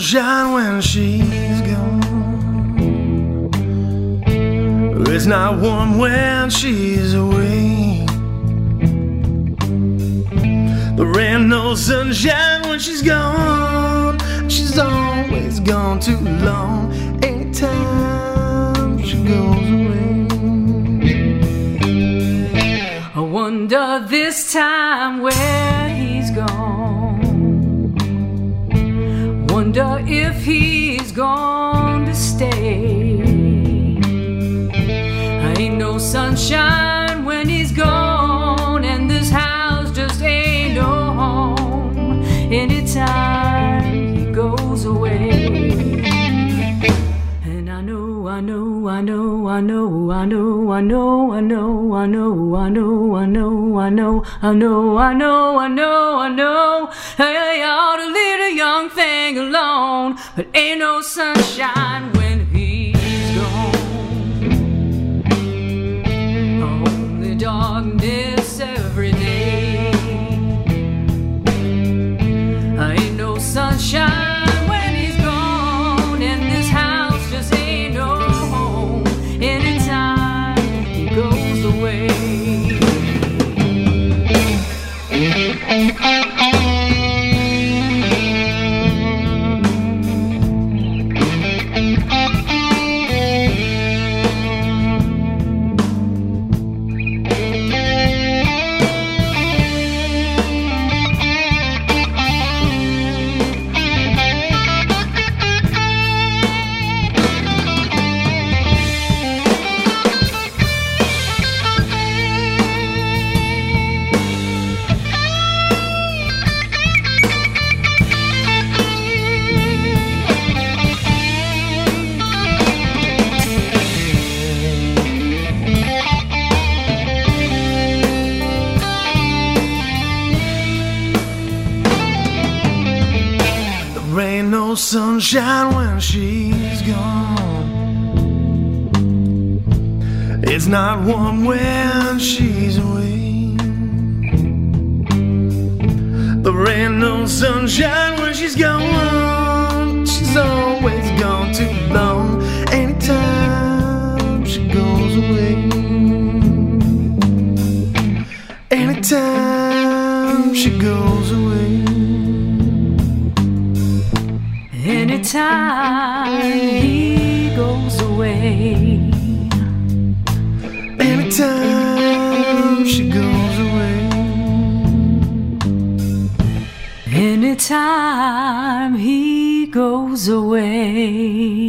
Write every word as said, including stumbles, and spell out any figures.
sunshine when she's gone. It's not warm when she's away. There ain't no sunshine when she's gone. She's always gone too long. Anytime she goes away. I wonder this time where he's gone. Wonder if he's going to stay. Ain't no sunshine when he's gone, and this house just ain't no home anytime he goes away. And I know, I know, I know, I know, I know, I know, I know, I know, I know, I know, I know, I know, I know, I know, I know. Hey, I ought to leave the young thing alone, but ain't no sunshine when he's gone. Only darkness every day. Ain't no sunshine when he's gone, and this house just ain't no home anytime he goes away. There ain't no sunshine when she's gone. It's not warm when she's away. There ain't no sunshine when she's gone. She's always gone too long. Anytime she goes away. Anytime she goes away. Anytime he goes away. Anytime she goes away. Anytime he goes away.